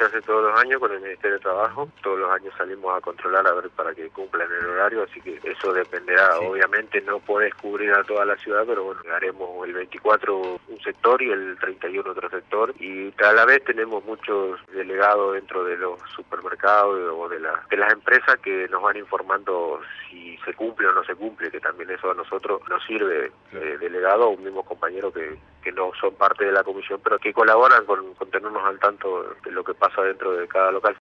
se hace todos los años con el Ministerio de Trabajo. Todos los años salimos a controlar a ver para que cumplan el horario, así que eso dependerá. Sí. Obviamente no podés cubrir a toda la ciudad, pero bueno, haremos el 24 un sector y el 31 otro sector, y a la vez tenemos muchos delegados dentro de los supermercados o de las empresas que nos van informando si se cumple o no se cumple, que también eso a nosotros nos sirve, delegado o mismos compañeros que no son parte de la comisión, pero que colaboran con tenernos al tanto de lo que pasa dentro de cada local.